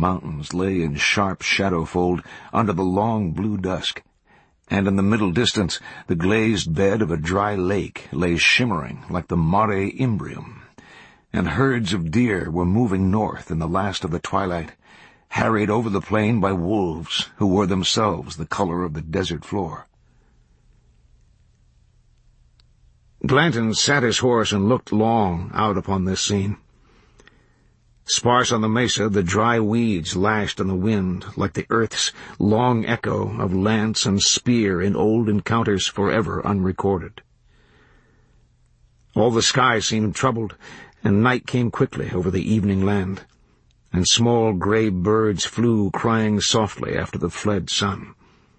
mountains lay in sharp shadow-fold under the long blue dusk, and in the middle distance the glazed bed of a dry lake lay shimmering like the Mare Imbrium, and herds of deer were moving north in the last of the twilight, harried over the plain by wolves who were themselves the color of the desert floor. Glanton sat his horse and looked long out upon this scene. Sparse on the mesa, the dry weeds lashed on the wind like the earth's long echo of lance and spear in old encounters forever unrecorded. All the sky seemed troubled, and night came quickly over the evening land, and small gray birds flew crying softly after the fled sun.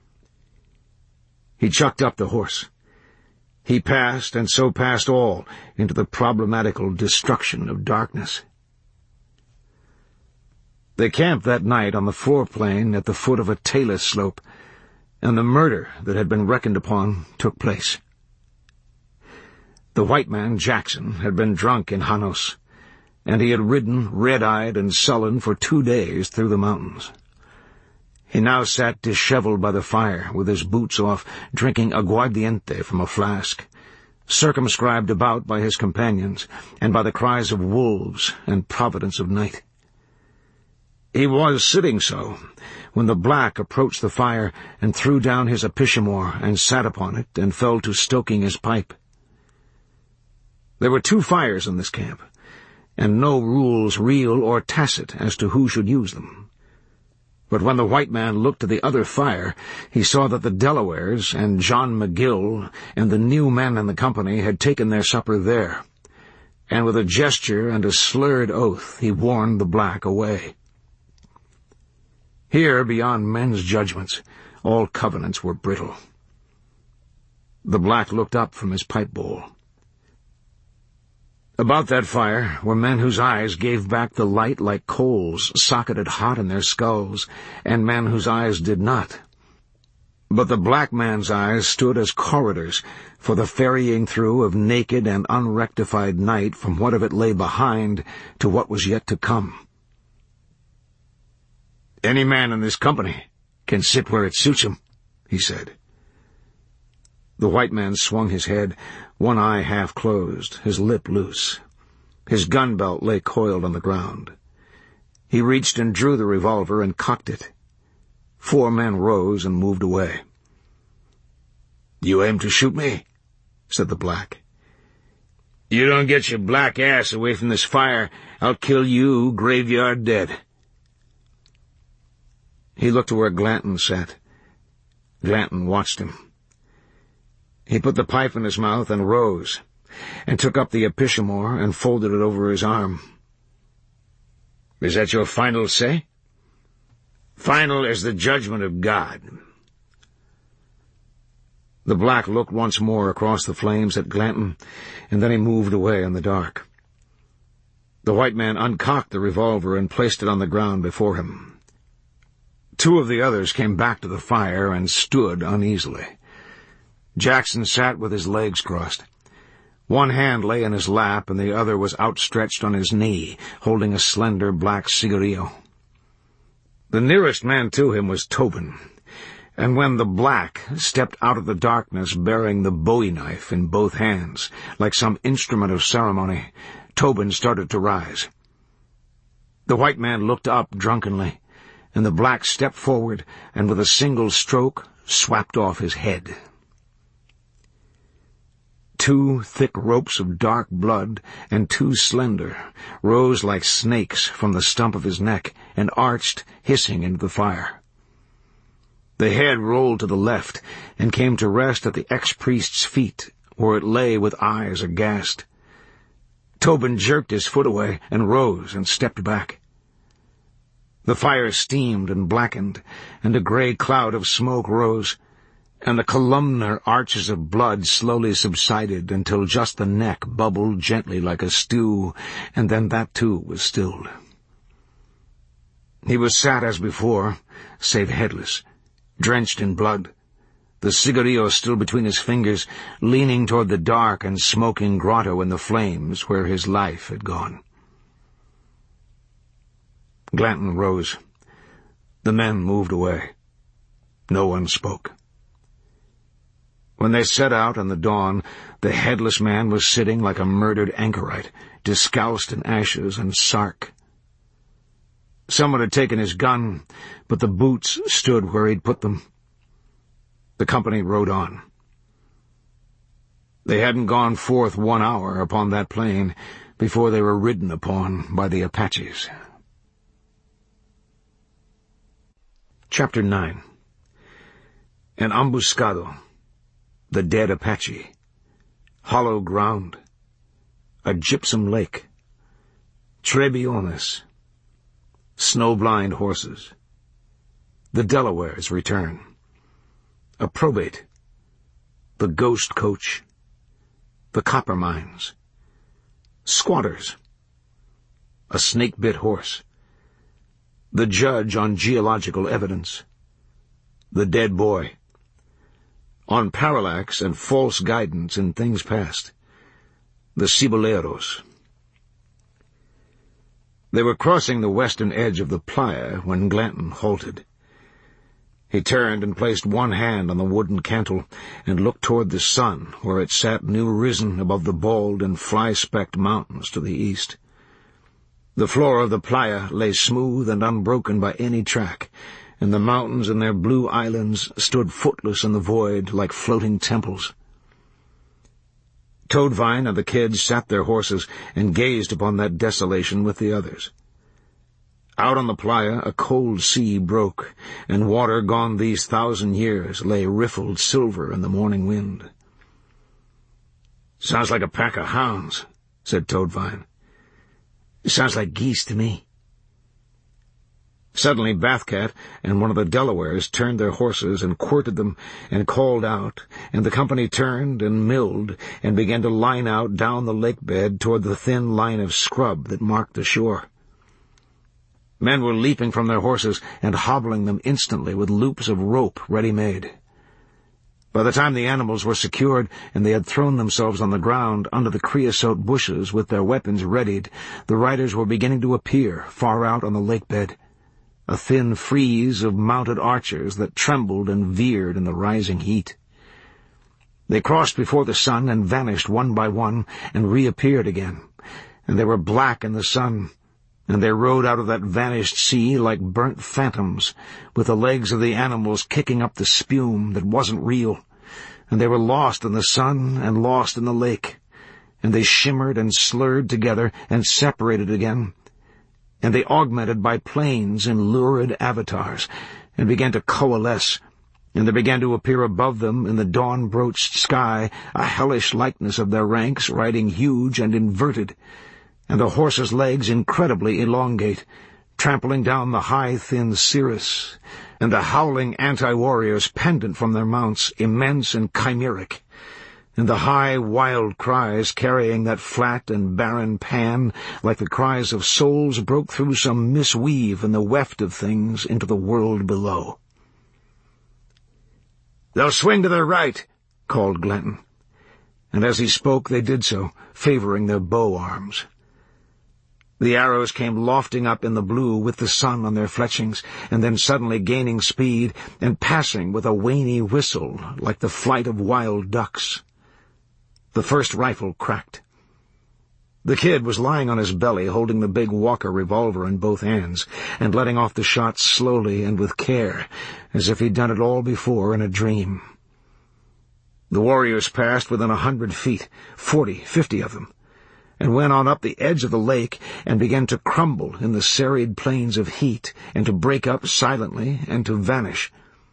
He chucked up the horse. He passed, and so passed all, into the problematical destruction of darkness. They camped that night on the floorplain at the foot of a talus slope, and the murder that had been reckoned upon took place. The white man, Jackson, had been drunk in Janos, and he had ridden, red-eyed and sullen, for 2 days through the mountains. He now sat disheveled by the fire, with his boots off, drinking aguardiente from a flask, circumscribed about by his companions, and by the cries of wolves and providence of night. He was sitting so, when the black approached the fire and threw down his episcimore and sat upon it and fell to stoking his pipe. There were 2 fires in this camp, and no rules real or tacit as to who should use them. But when the white man looked to the other fire, he saw that the Delawares and John McGill and the new men in the company had taken their supper there, and with a gesture and a slurred oath he warned the black away. Here, beyond men's judgments, all covenants were brittle. The black looked up from his pipe bowl. About that fire were men whose eyes gave back the light like coals socketed hot in their skulls, and men whose eyes did not. But the black man's eyes stood as corridors for the ferrying through of naked and unrectified night from what of it lay behind to what was yet to come. "Any man in this company can sit where it suits him," he said. The white man swung his head, one eye half closed, his lip loose. His gun belt lay coiled on the ground. He reached and drew the revolver and cocked it. 4 men rose and moved away. "You aim to shoot me?" said the black. "You don't get your black ass away from this fire, I'll kill you graveyard dead." He looked to where Glanton sat. Glanton watched him. He put the pipe in his mouth and rose, and took up the episcimore and folded it over his arm. "Is that your final say?" "Final as the judgment of God." The black looked once more across the flames at Glanton, and then he moved away in the dark. The white man uncocked the revolver and placed it on the ground before him. 2 of the others came back to the fire and stood uneasily. Jackson sat with his legs crossed. One hand lay in his lap, and the other was outstretched on his knee, holding a slender black cigarillo. The nearest man to him was Tobin, and when the black stepped out of the darkness bearing the bowie knife in both hands, like some instrument of ceremony, Tobin started to rise. The white man looked up drunkenly, and the black stepped forward and with a single stroke swapped off his head. 2 thick ropes of dark blood, and 2 slender, rose like snakes from the stump of his neck and arched, hissing, into the fire. The head rolled to the left and came to rest at the ex-priest's feet, where it lay with eyes aghast. Tobin jerked his foot away and rose and stepped back. The fire steamed and blackened, and a gray cloud of smoke rose, and the columnar arches of blood slowly subsided until just the neck bubbled gently like a stew, and then that too was stilled. He was sat as before, save headless, drenched in blood, the cigarillo still between his fingers, leaning toward the dark and smoking grotto in the flames where his life had gone. Glanton rose, The men moved away. No one spoke. When they set out in the dawn, the headless man was sitting like a murdered anchorite, discalced in ashes and sark. Someone had taken his gun, but the boots stood where he'd put them. The company rode on. They hadn't gone forth 1 hour upon that plain before they were ridden upon by the Apaches. Chapter 9. An ambuscado, the dead Apache, hollow ground, a gypsum lake, Trebiones, snow-blind horses, the Delawares return, a probate, the ghost coach, the copper mines, squatters, a snake-bit horse, the judge on geological evidence, the dead boy, on parallax and false guidance in things past, the ciboleros. They were crossing the western edge of the playa when Glanton halted. He turned and placed one hand on the wooden cantle and looked toward the sun, where it sat new-risen above the bald and fly-specked mountains to the east. The floor of the playa lay smooth and unbroken by any track, and the mountains and their blue islands stood footless in the void like floating temples. Toadvine and the kids sat their horses and gazed upon that desolation with the others. Out on the playa a cold sea broke, and water gone these 1,000 years lay riffled silver in the morning wind. "Sounds like a pack of hounds," said Toadvine. "It sounds like geese to me." Suddenly Bathcat and one of the Delawares turned their horses and quirted them and called out, and the company turned and milled and began to line out down the lake bed toward the thin line of scrub that marked the shore. Men were leaping from their horses and hobbling them instantly with loops of rope ready-made. By the time the animals were secured and they had thrown themselves on the ground under the creosote bushes with their weapons readied, the riders were beginning to appear far out on the lake bed, a thin frieze of mounted archers that trembled and veered in the rising heat. They crossed before the sun and vanished one by one and reappeared again, and they were black in the sun, and they rode out of that vanished sea like burnt phantoms, with the legs of the animals kicking up the spume that wasn't real, and they were lost in the sun and lost in the lake, and they shimmered and slurred together and separated again, and they augmented by planes in lurid avatars, and began to coalesce, and there began to appear above them in the dawn-broached sky a hellish likeness of their ranks riding huge and inverted, and the horses' legs incredibly elongate, trampling down the high, thin cirrus, and the howling anti-warriors pendant from their mounts, immense and chimeric, and the high, wild cries carrying that flat and barren pan like the cries of souls broke through some misweave in the weft of things into the world below. "They'll swing to their right," called Glanton, and as he spoke they did so, favoring their bow arms. The arrows came lofting up in the blue with the sun on their fletchings, and then suddenly gaining speed and passing with a wany whistle like the flight of wild ducks. The first rifle cracked. The kid was lying on his belly, holding the big Walker revolver in both hands, and letting off the shots slowly and with care, as if he'd done it all before in a dream. The warriors passed within 100 feet, 40, 50 of them, and went on up the edge of the lake and began to crumble in the serried plains of heat, and to break up silently and to vanish.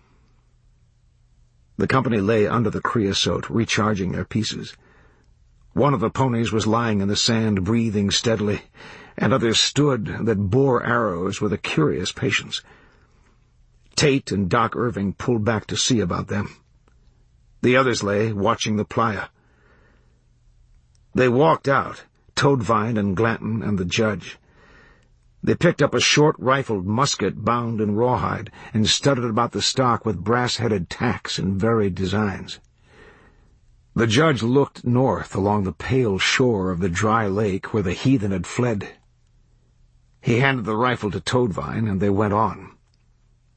The company lay under the creosote, recharging their pieces. One of the ponies was lying in the sand, breathing steadily, and others stood that bore arrows with a curious patience. Tate and Doc Irving pulled back to see about them. The others lay, watching the playa. They walked out, Toadvine and Glanton and the judge. They picked up a short-rifled musket bound in rawhide and studded about the stock with brass-headed tacks in varied designs. The judge looked north along the pale shore of the dry lake where the heathen had fled. He handed the rifle to Toadvine, and they went on.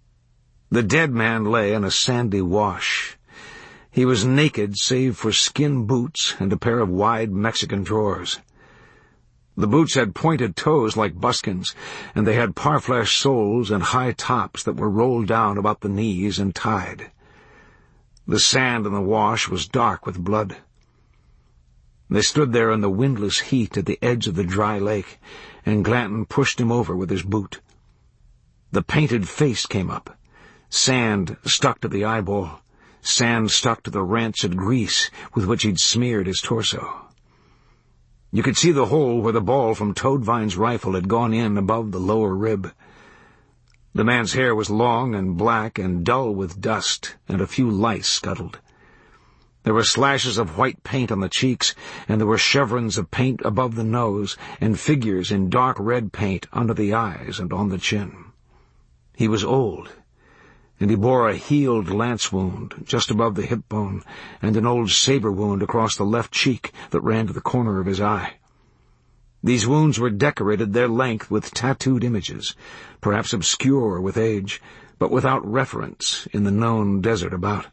The dead man lay in a sandy wash. He was naked save for skin boots and a pair of wide Mexican drawers. The boots had pointed toes like buskins, and they had parfleche soles and high tops that were rolled down about the knees and tied. The sand in the wash was dark with blood. They stood there in the windless heat at the edge of the dry lake, and Glanton pushed him over with his boot. The painted face came up. Sand stuck to the eyeball. Sand stuck to the rancid grease with which he'd smeared his torso. You could see the hole where the ball from Toadvine's rifle had gone in above the lower rib. The man's hair was long and black and dull with dust, and a few lice scuttled. There were slashes of white paint on the cheeks, and there were chevrons of paint above the nose, and figures in dark red paint under the eyes and on the chin. He was old, and he bore a healed lance wound just above the hip bone, and an old saber wound across the left cheek that ran to the corner of his eye. These wounds were decorated their length with tattooed images, perhaps obscure with age, but without reference in the known desert about.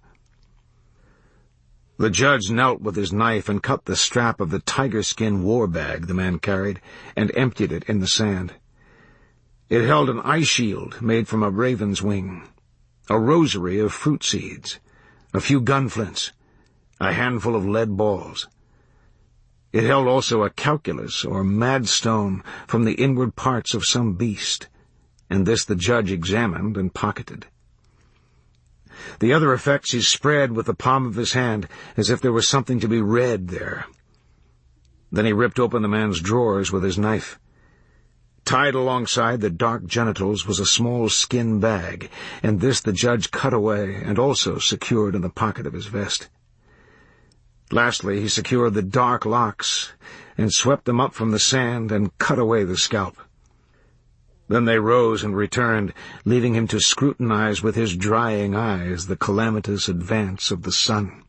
The judge knelt with his knife and cut the strap of the tiger-skin war bag the man carried, and emptied it in the sand. It held an eye shield made from a raven's wing, a rosary of fruit seeds, a few gunflints, a handful of lead balls. It held also a calculus or mad stone from the inward parts of some beast, and this the judge examined and pocketed. The other effects he spread with the palm of his hand, as if there was something to be read there. Then he ripped open the man's drawers with his knife. Tied alongside the dark genitals was a small skin bag, and this the judge cut away and also secured in the pocket of his vest. Lastly, he secured the dark locks and swept them up from the sand and cut away the scalp. Then they rose and returned, leaving him to scrutinize with his drying eyes the calamitous advance of the sun.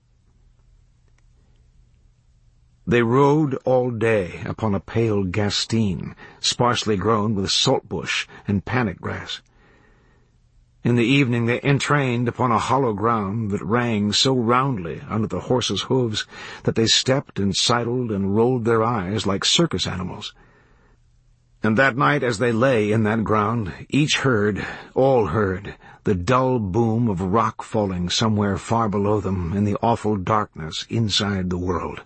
They rode all day upon a pale gastine, sparsely grown with saltbush and panic grass. In the evening they entrained upon a hollow ground that rang so roundly under the horses' hooves that they stepped and sidled and rolled their eyes like circus animals. And that night, as they lay in that ground, all heard, the dull boom of rock falling somewhere far below them in the awful darkness inside the world.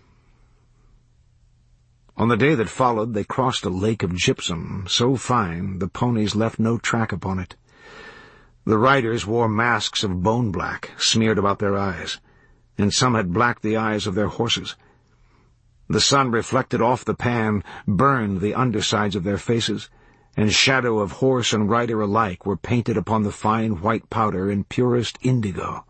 On the day that followed, they crossed a lake of gypsum, so fine the ponies left no track upon it. The riders wore masks of bone black smeared about their eyes, and some had blacked the eyes of their horses. The sun reflected off the pan burned the undersides of their faces, and shadow of horse and rider alike were painted upon the fine white powder in purest indigo.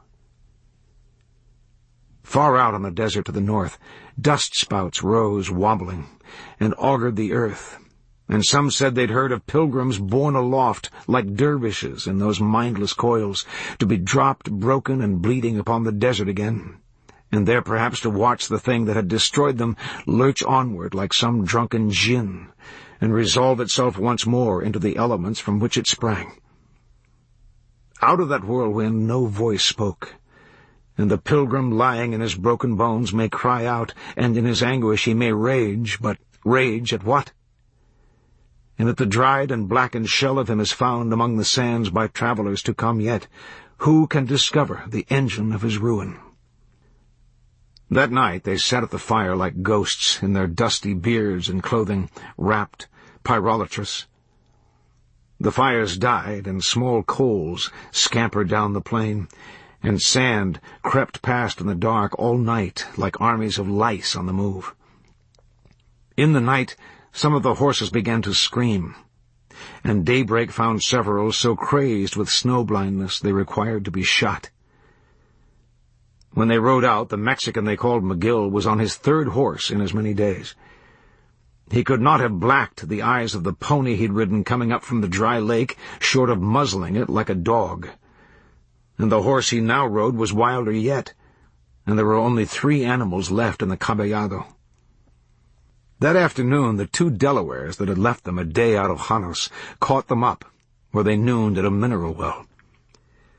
Far out on the desert to the north, dust spouts rose wobbling and augured the earth, and some said they'd heard of pilgrims borne aloft like dervishes in those mindless coils, to be dropped broken and bleeding upon the desert again, and there perhaps to watch the thing that had destroyed them lurch onward like some drunken djinn, and resolve itself once more into the elements from which it sprang. Out of that whirlwind no voice spoke, and the pilgrim lying in his broken bones may cry out, and in his anguish he may rage, but rage at what? And if the dried and blackened shell of him is found among the sands by travelers to come yet, who can discover the engine of his ruin? That night they sat at the fire like ghosts in their dusty beards and clothing, wrapped, pyrolatrous. The fires died, and small coals scampered down the plain, and sand crept past in the dark all night like armies of lice on the move. In the night some of the horses began to scream, and daybreak found several so crazed with snow-blindness they required to be shot. When they rode out, the Mexican they called McGill was on his third horse in as many days. He could not have blacked the eyes of the pony he'd ridden coming up from the dry lake, short of muzzling it like a dog. And the horse he now rode was wilder yet, and there were only 3 animals left in the caballado. That afternoon the 2 Delawares that had left them a day out of Janos caught them up, where they nooned at a mineral well.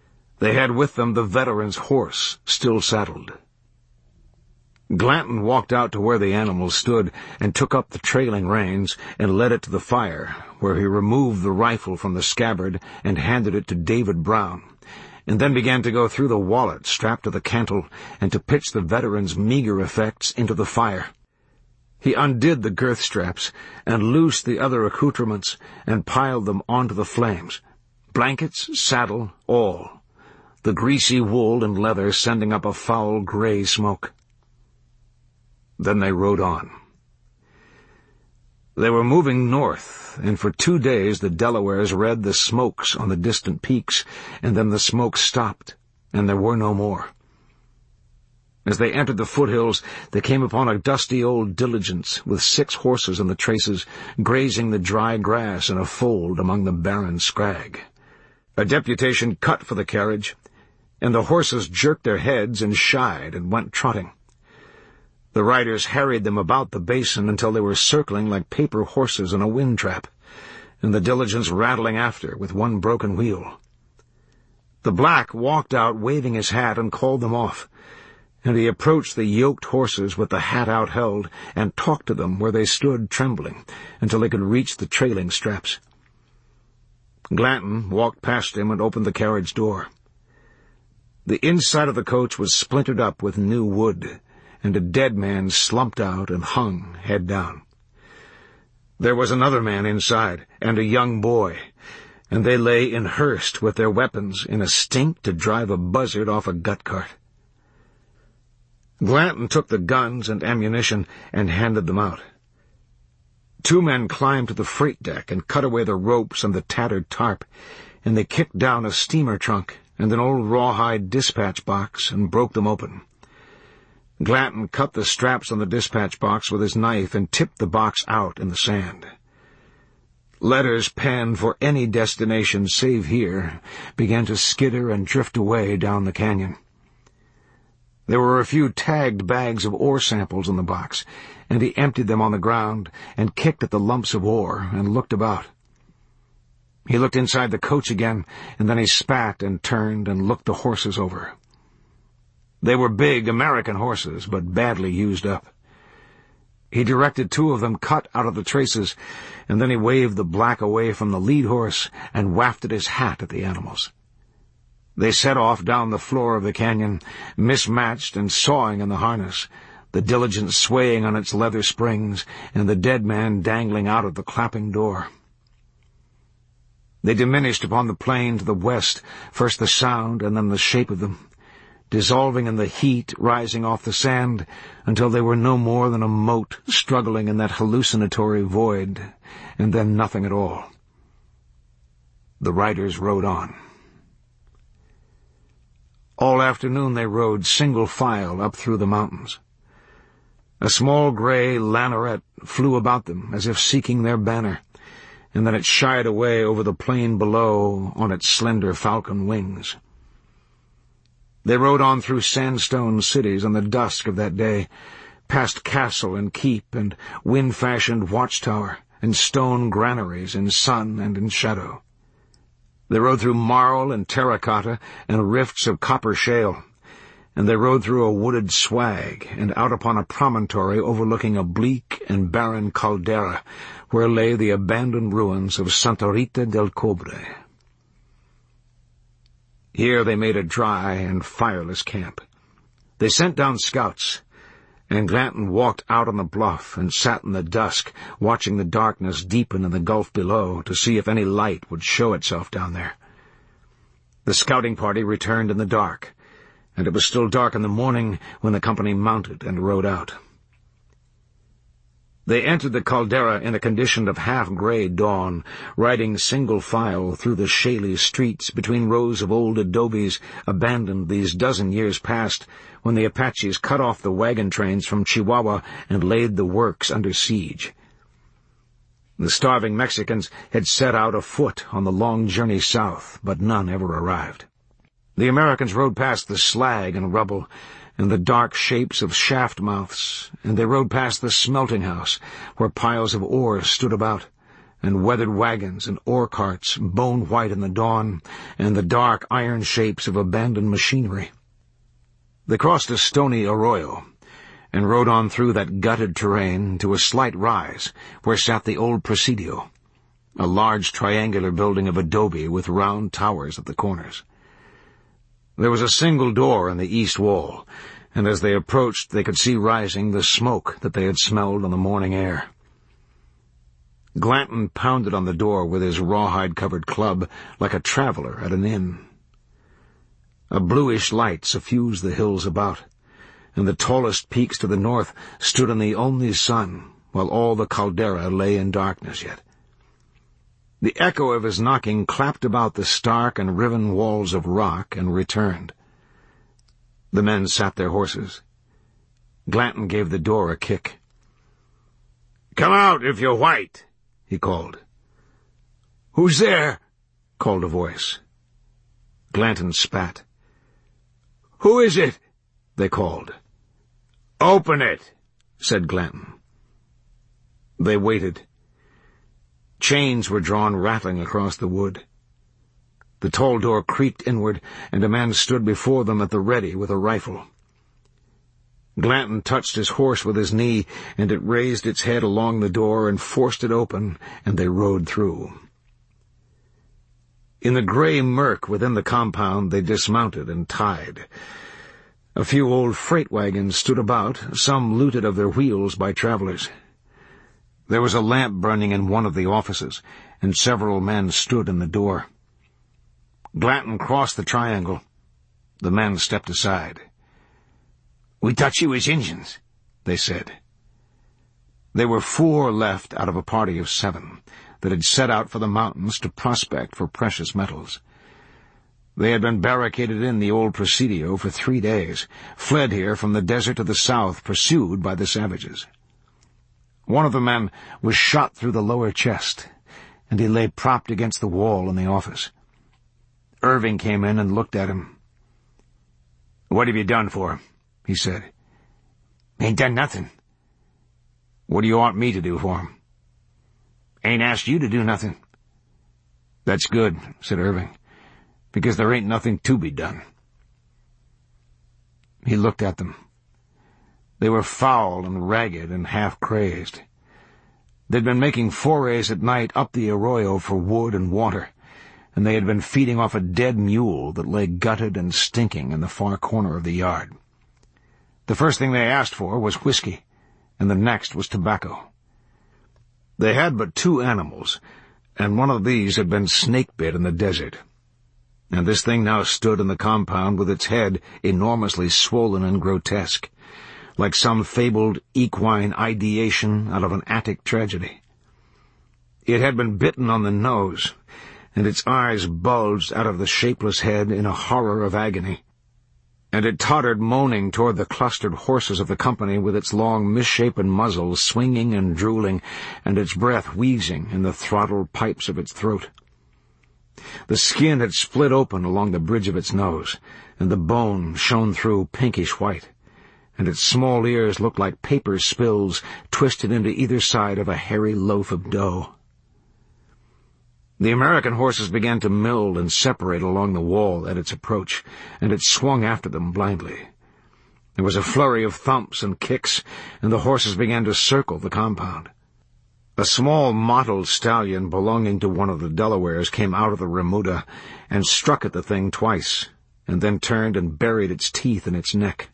They had with them the veteran's horse, still saddled. Glanton walked out to where the animal stood and took up the trailing reins and led it to the fire, where he removed the rifle from the scabbard and handed it to David Brown, and then began to go through the wallet strapped to the cantle and to pitch the veteran's meager effects into the fire. He undid the girth straps and loosed the other accoutrements and piled them onto the flames, blankets, saddle, all, the greasy wool and leather sending up a foul gray smoke. Then they rode on. They were moving north, and for 2 days the Delawares read the smokes on the distant peaks, and then the smoke stopped, and there were no more. As they entered the foothills, they came upon a dusty old diligence with 6 horses in the traces, grazing the dry grass in a fold among the barren scrag. A deputation cut for the carriage, and the horses jerked their heads and shied and went trotting. The riders harried them about the basin until they were circling like paper horses in a wind trap, and the diligence rattling after with one broken wheel. The black walked out waving his hat and called them off, and he approached the yoked horses with the hat outheld and talked to them where they stood trembling until they could reach the trailing straps. Glanton walked past him and opened the carriage door. The inside of the coach was splintered up with new wood, and a dead man slumped out and hung, head down. There was another man inside, and a young boy, and they lay in Hurst with their weapons in a stink to drive a buzzard off a gut cart. Glanton took the guns and ammunition and handed them out. 2 men climbed to the freight deck and cut away the ropes and the tattered tarp, and they kicked down a steamer trunk and an old rawhide dispatch box and broke them open. Glanton cut the straps on the dispatch box with his knife and tipped the box out in the sand. Letters penned for any destination save here began to skitter and drift away down the canyon. There were a few tagged bags of ore samples in the box, and he emptied them on the ground and kicked at the lumps of ore and looked about. He looked inside the coach again, and then he spat and turned and looked the horses over. They were big American horses, but badly used up. He directed 2 of them cut out of the traces, and then he waved the black away from the lead horse and wafted his hat at the animals. They set off down the floor of the canyon, mismatched and sawing in the harness, the diligence swaying on its leather springs, and the dead man dangling out of the clapping door. They diminished upon the plain to the west, first the sound and then the shape of them, dissolving in the heat rising off the sand until they were no more than a mote struggling in that hallucinatory void, and then nothing at all. The riders rode on. All afternoon they rode single file up through the mountains. A small gray lanauret flew about them as if seeking their banner, and then it shied away over the plain below on its slender falcon wings. They rode on through sandstone cities in the dusk of that day, past castle and keep and wind-fashioned watchtower and stone granaries in sun and in shadow. They rode through marl and terracotta and rifts of copper shale, and they rode through a wooded swag and out upon a promontory overlooking a bleak and barren caldera where lay the abandoned ruins of Santa Rita del Cobre. Here they made a dry and fireless camp. They sent down scouts, and Glanton walked out on the bluff and sat in the dusk, watching the darkness deepen in the gulf below to see if any light would show itself down there. The scouting party returned in the dark, and it was still dark in the morning when the company mounted and rode out. They entered the caldera in a condition of half-gray dawn, riding single file through the shaly streets between rows of old adobes abandoned these dozen years past when the Apaches cut off the wagon trains from Chihuahua and laid the works under siege. The starving Mexicans had set out afoot on the long journey south, but none ever arrived. The Americans rode past the slag and rubble, and the dark shapes of shaft mouths, and they rode past the smelting house, where piles of ore stood about, and weathered wagons and ore carts, bone-white in the dawn, and the dark iron shapes of abandoned machinery. They crossed a stony arroyo and rode on through that gutted terrain to a slight rise where sat the old Presidio, a large triangular building of adobe with round towers at the corners. There was a single door in the east wall, and as they approached they could see rising the smoke that they had smelled on the morning air. Glanton pounded on the door with his rawhide-covered club like a traveler at an inn. A bluish light suffused the hills about, and the tallest peaks to the north stood in the only sun, while all the caldera lay in darkness yet. The echo of his knocking clapped about the stark and riven walls of rock and returned. The men sat their horses. Glanton gave the door a kick. "Come out if you're white," he called. "Who's there?" called a voice. Glanton spat. "Who is it?" they called. "Open it," said Glanton. They waited. Chains were drawn rattling across the wood. The tall door creaked inward, and a man stood before them at the ready with a rifle. Glanton touched his horse with his knee, and it raised its head along the door and forced it open, and they rode through. In the gray murk within the compound they dismounted and tied. A few old freight wagons stood about, some looted of their wheels by travelers. There was a lamp burning in one of the offices, and several men stood in the door. Glanton crossed the triangle. The men stepped aside. "We thought you was Injuns," they said. There were 4 left out of a party of 7 that had set out for the mountains to prospect for precious metals. They had been barricaded in the old Presidio for 3 days, fled here from the desert to the south, pursued by the savages. One of the men was shot through the lower chest, and he lay propped against the wall in the office. Irving came in and looked at him. "What have you done for him?" he said. "Ain't done nothing." "What do you want me to do for him?" "Ain't asked you to do nothing." "That's good," said Irving, "because there ain't nothing to be done." He looked at them. They were foul and ragged and half-crazed. They'd been making forays at night up the arroyo for wood and water, and they had been feeding off a dead mule that lay gutted and stinking in the far corner of the yard. The first thing they asked for was whiskey, and the next was tobacco. They had but 2 animals, and one of these had been snake-bit in the desert. And this thing now stood in the compound with its head enormously swollen and grotesque, like some fabled equine ideation out of an Attic tragedy. It had been bitten on the nose, and its eyes bulged out of the shapeless head in a horror of agony, and it tottered moaning toward the clustered horses of the company with its long misshapen muzzle swinging and drooling, and its breath wheezing in the throttled pipes of its throat. The skin had split open along the bridge of its nose, and the bone shone through pinkish white, and its small ears looked like paper spills twisted into either side of a hairy loaf of dough. The American horses began to mill and separate along the wall at its approach, and it swung after them blindly. There was a flurry of thumps and kicks, and the horses began to circle the compound. A small mottled stallion belonging to one of the Delawares came out of the remuda and struck at the thing twice, and then turned and buried its teeth in its neck.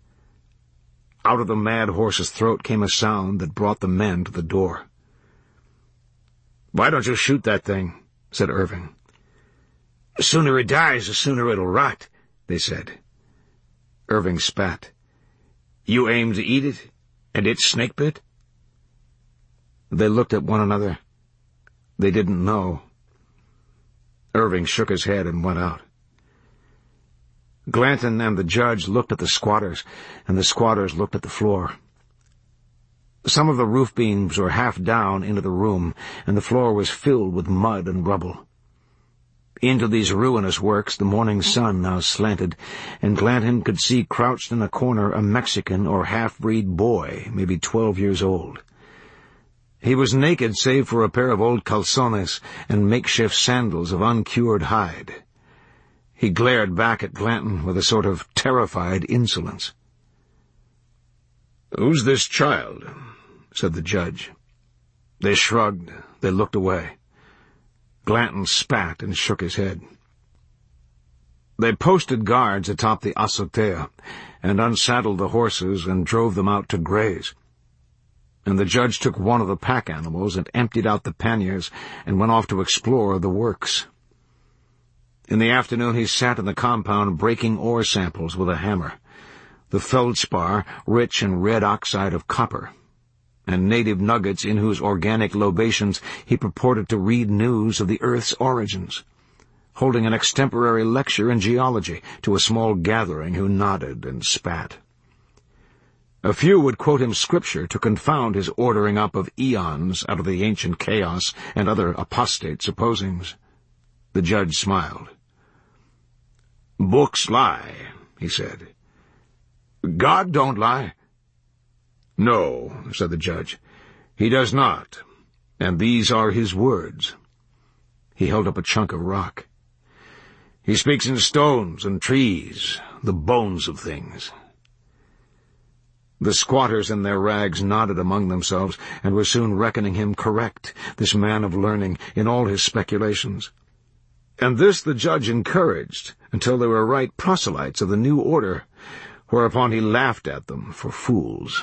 Out of the mad horse's throat came a sound that brought the men to the door. "Why don't you shoot that thing?" said Irving. "The sooner it dies, the sooner it'll rot," they said. Irving spat. "You aim to eat it, and it's snake-bit?" They looked at one another. They didn't know. Irving shook his head and went out. Glanton and the judge looked at the squatters, and the squatters looked at the floor. Some of the roof beams were half down into the room, and the floor was filled with mud and rubble. Into these ruinous works the morning sun now slanted, and Glanton could see crouched in a corner a Mexican or half-breed boy, maybe 12 years old. He was naked save for a pair of old calzones and makeshift sandals of uncured hide. He glared back at Glanton with a sort of terrified insolence. "Who's this child?" said the judge. They shrugged. They looked away. Glanton spat and shook his head. They posted guards atop the azotea and unsaddled the horses and drove them out to graze. And the judge took one of the pack animals and emptied out the panniers and went off to explore the works. In the afternoon he sat in the compound breaking ore samples with a hammer, the feldspar rich in red oxide of copper, and native nuggets in whose organic lobations he purported to read news of the earth's origins, holding an extemporary lecture in geology to a small gathering who nodded and spat. A few would quote him scripture to confound his ordering up of eons out of the ancient chaos and other apostate supposings. The judge smiled. "Books lie," he said. "God don't lie." "No," said the judge, "he does not, and these are his words." He held up a chunk of rock. "He speaks in stones and trees, the bones of things." The squatters in their rags nodded among themselves and were soon reckoning him correct, this man of learning, in all his speculations. And this the judge encouraged until they were right proselytes of the new order, whereupon he laughed at them for fools.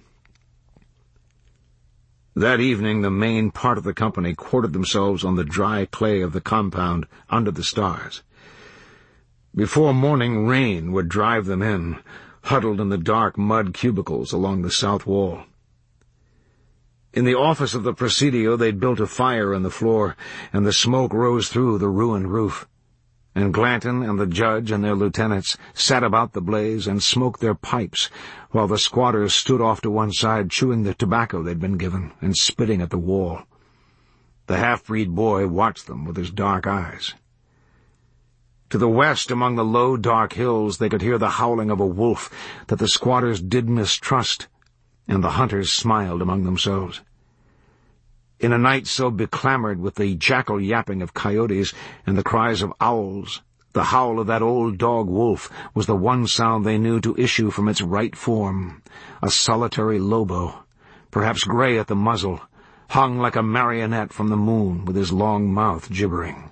That evening the main part of the company quartered themselves on the dry clay of the compound under the stars. Before morning rain would drive them in, huddled in the dark mud cubicles along the south wall. In the office of the Presidio they'd built a fire in the floor, and the smoke rose through the ruined roof. And Glanton and the judge and their lieutenants sat about the blaze and smoked their pipes, while the squatters stood off to one side chewing the tobacco they'd been given and spitting at the wall. The half-breed boy watched them with his dark eyes. To the west, among the low, dark hills, they could hear the howling of a wolf that the squatters did mistrust, and the hunters smiled among themselves. In a night so beclamored with the jackal yapping of coyotes and the cries of owls, the howl of that old dog wolf was the one sound they knew to issue from its right form, a solitary lobo, perhaps gray at the muzzle, hung like a marionette from the moon with his long mouth gibbering.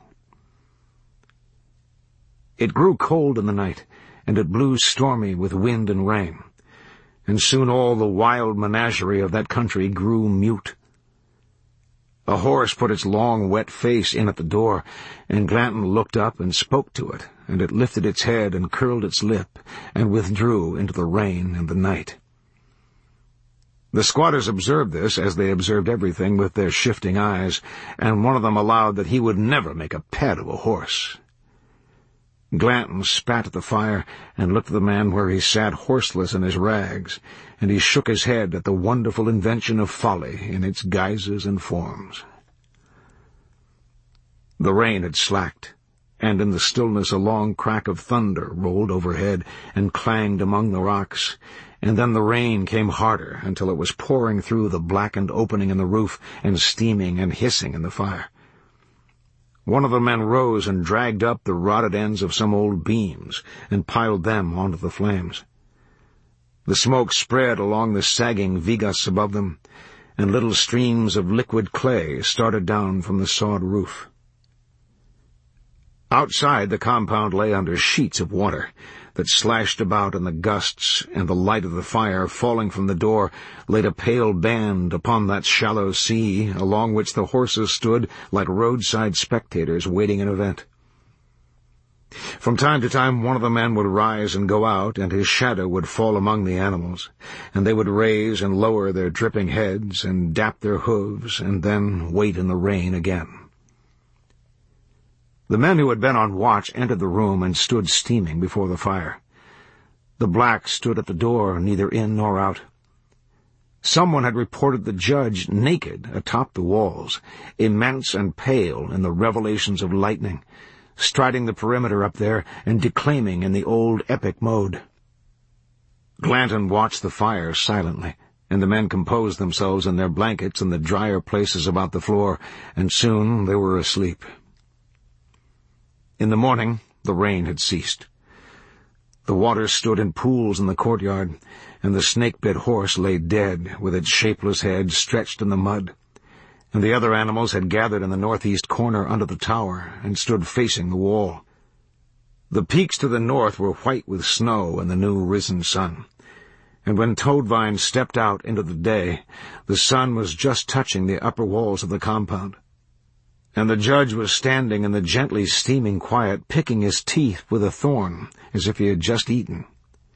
It grew cold in the night, and it blew stormy with wind and rain, and soon all the wild menagerie of that country grew mute. A horse put its long, wet face in at the door, and Glanton looked up and spoke to it, and it lifted its head and curled its lip, and withdrew into the rain and the night. The squatters observed this, as they observed everything with their shifting eyes, and one of them allowed that he would never make a pet of a horse. Glanton spat at the fire and looked at the man where he sat horseless in his rags, and he shook his head at the wonderful invention of folly in its guises and forms. The rain had slacked, and in the stillness a long crack of thunder rolled overhead and clanged among the rocks, and then the rain came harder until it was pouring through the blackened opening in the roof and steaming and hissing in the fire. One of the men rose and dragged up the rotted ends of some old beams and piled them onto the flames. The smoke spread along the sagging vigas above them, and little streams of liquid clay started down from the sawed roof. Outside, the compound lay under sheets of water that slashed about in the gusts, and the light of the fire, falling from the door, laid a pale band upon that shallow sea, along which the horses stood like roadside spectators waiting an event. From time to time one of the men would rise and go out, and his shadow would fall among the animals, and they would raise and lower their dripping heads and dap their hooves, and then wait in the rain again. The men who had been on watch entered the room and stood steaming before the fire. The blacks stood at the door, neither in nor out. Someone had reported the judge naked atop the walls, immense and pale in the revelations of lightning, striding the perimeter up there and declaiming in the old epic mode. Glanton watched the fire silently, and the men composed themselves in their blankets in the drier places about the floor, and soon they were asleep. In the morning, the rain had ceased. The water stood in pools in the courtyard, and the snake-bit horse lay dead, with its shapeless head stretched in the mud, and the other animals had gathered in the northeast corner under the tower and stood facing the wall. The peaks to the north were white with snow and the new risen sun, and when Toadvine stepped out into the day, the sun was just touching the upper walls of the compound, and the judge was standing in the gently steaming quiet, picking his teeth with a thorn, as if he had just eaten.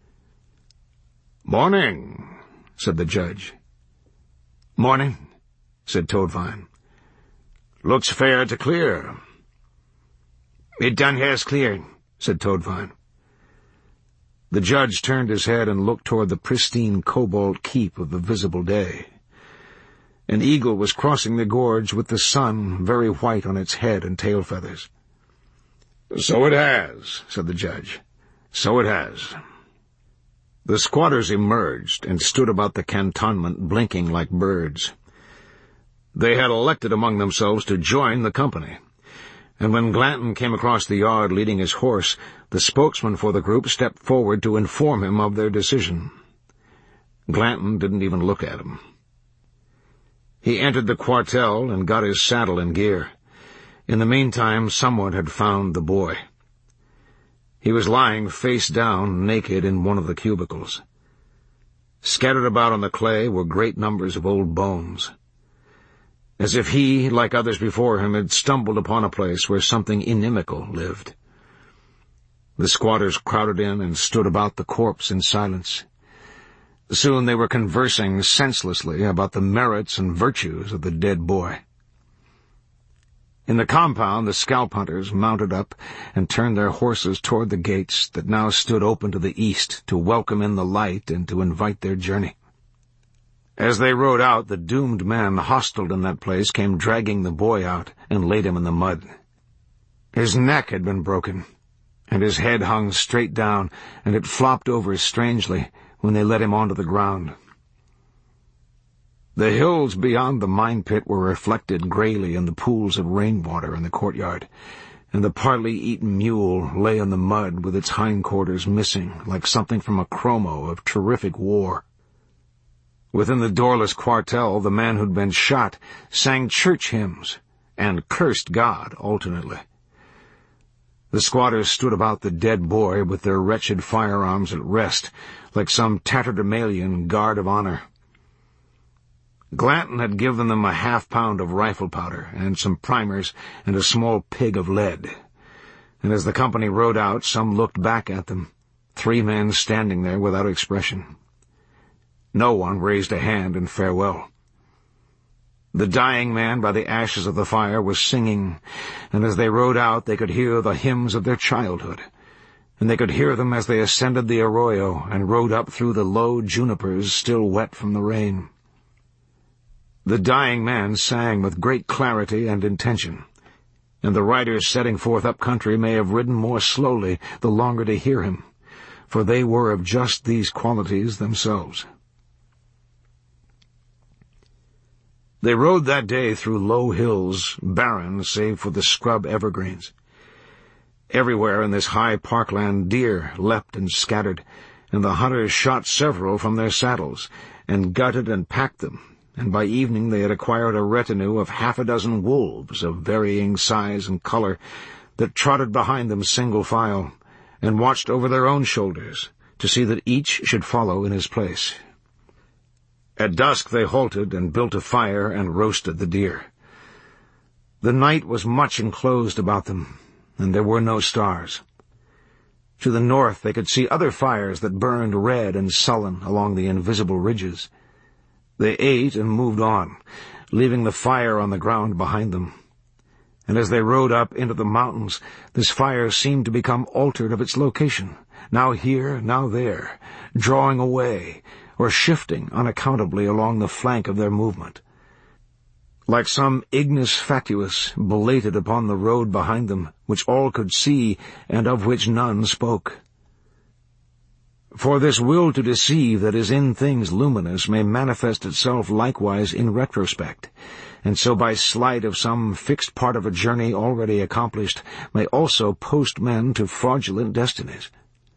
"Morning," said the judge. "Morning," said Toadvine. "Looks fair to clear." "It done has cleared," said Toadvine. The judge turned his head and looked toward the pristine cobalt keep of the visible day. An eagle was crossing the gorge with the sun very white on its head and tail feathers. "So it has," said the judge. "So it has." The squatters emerged and stood about the cantonment, blinking like birds. They had elected among themselves to join the company, and when Glanton came across the yard leading his horse, the spokesman for the group stepped forward to inform him of their decision. Glanton didn't even look at him. He entered the quartel and got his saddle in gear. In the meantime, someone had found the boy. He was lying face down, naked, in one of the cubicles. Scattered about on the clay were great numbers of old bones, as if he, like others before him, had stumbled upon a place where something inimical lived. The squatters crowded in and stood about the corpse in silence. Soon they were conversing senselessly about the merits and virtues of the dead boy. In the compound, the scalp hunters mounted up and turned their horses toward the gates that now stood open to the east to welcome in the light and to invite their journey. As they rode out, the doomed men hostled in that place came dragging the boy out and laid him in the mud. His neck had been broken, and his head hung straight down, and it flopped over strangely when they let him onto the ground. The hills beyond the mine pit were reflected grayly in the pools of rainwater in the courtyard, and the partly eaten mule lay in the mud with its hindquarters missing, like something from a chromo of terrific war. Within the doorless quartel, the man who'd been shot sang church hymns and cursed God alternately. The squatters stood about the dead boy with their wretched firearms at rest, like some tatterdemalion guard of honor. Glanton had given them a half-pound of rifle powder and some primers and a small pig of lead, and as the company rode out, some looked back at them, 3 men standing there without expression. No one raised a hand in farewell. The dying man by the ashes of the fire was singing, and as they rode out they could hear the hymns of their childhood, and they could hear them as they ascended the arroyo and rode up through the low junipers still wet from the rain. The dying man sang with great clarity and intention, and the riders setting forth up country may have ridden more slowly the longer to hear him, for they were of just these qualities themselves. They rode that day through low hills, barren save for the scrub evergreens. Everywhere in this high parkland deer leapt and scattered, and the hunters shot several from their saddles, and gutted and packed them, and by evening they had acquired a retinue of 6 wolves of varying size and color that trotted behind them single file, and watched over their own shoulders to see that each should follow in his place. At dusk they halted and built a fire and roasted the deer. The night was much enclosed about them, and there were no stars. To the north they could see other fires that burned red and sullen along the invisible ridges. They ate and moved on, leaving the fire on the ground behind them. And as they rode up into the mountains, this fire seemed to become altered of its location, now here, now there, drawing away, or shifting unaccountably along the flank of their movement. Like some ignis fatuus belated upon the road behind them, which all could see and of which none spoke. For this will to deceive that is in things luminous may manifest itself likewise in retrospect, and so by sleight of some fixed part of a journey already accomplished may also post men to fraudulent destinies.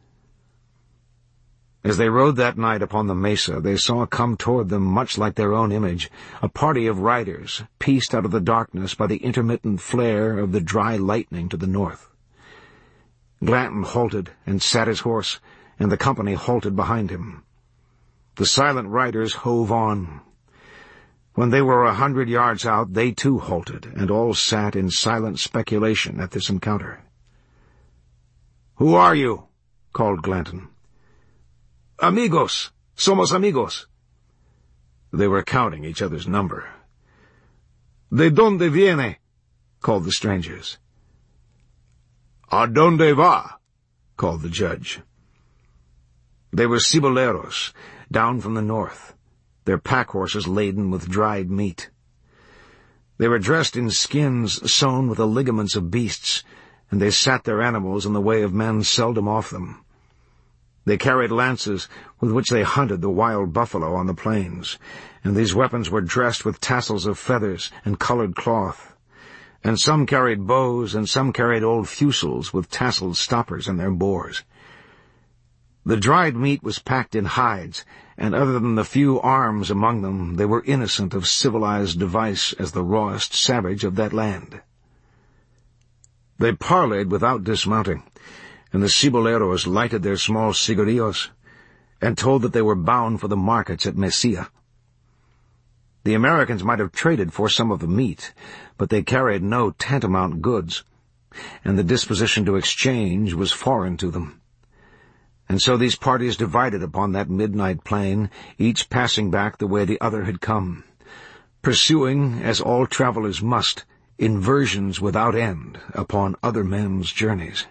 As they rode that night upon the mesa, they saw come toward them, much like their own image, a party of riders, pieced out of the darkness by the intermittent flare of the dry lightning to the north. Glanton halted and sat his horse, and the company halted behind him. The silent riders hove on. When they were 100 yards out, they too halted, and all sat in silent speculation at this encounter. "Who are you?" called Glanton. "Amigos! Somos amigos!" They were counting each other's number. "De donde viene?" called the strangers. "A donde va?" called the judge. They were ciboleros, down from the north, their pack-horses laden with dried meat. They were dressed in skins sewn with the ligaments of beasts, and they sat their animals in the way of men seldom off them. They carried lances with which they hunted the wild buffalo on the plains, and these weapons were dressed with tassels of feathers and colored cloth. And some carried bows, and some carried old fusils with tasseled stoppers in their bores. The dried meat was packed in hides, and other than the few arms among them, they were innocent of civilized device as the rawest savage of that land. They parleyed without dismounting, and the ciboleros lighted their small cigarrillos, and told that they were bound for the markets at Mesilla. The Americans might have traded for some of the meat, but they carried no tantamount goods, and the disposition to exchange was foreign to them. And so these parties divided upon that midnight plain, each passing back the way the other had come, pursuing, as all travelers must, inversions without end upon other men's journeys.